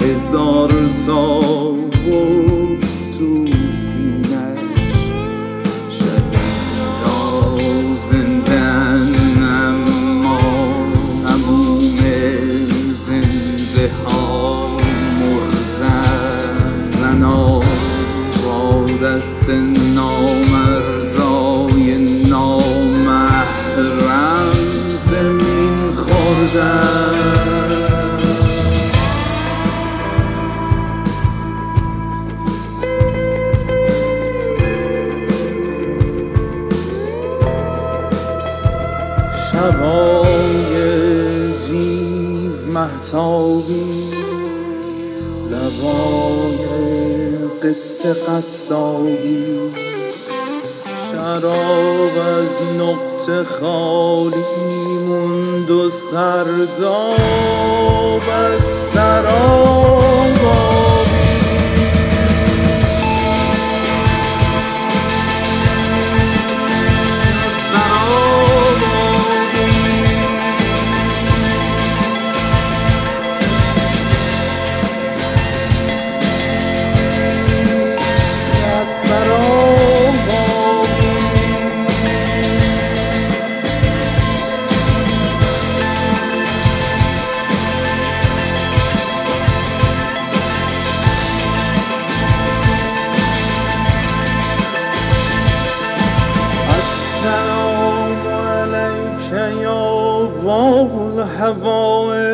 هزار تا بغض تو سینش، شهیدا زندن اما تموم زنده ها مردن. زنا با دست نامردای نامحرم زمین خوردن. شبای جیو مهتابی، لبای قصه قصابی، شراب از نقطه خالی موند و سرداب از سراب آبی. السلام علیک یا باب الهوای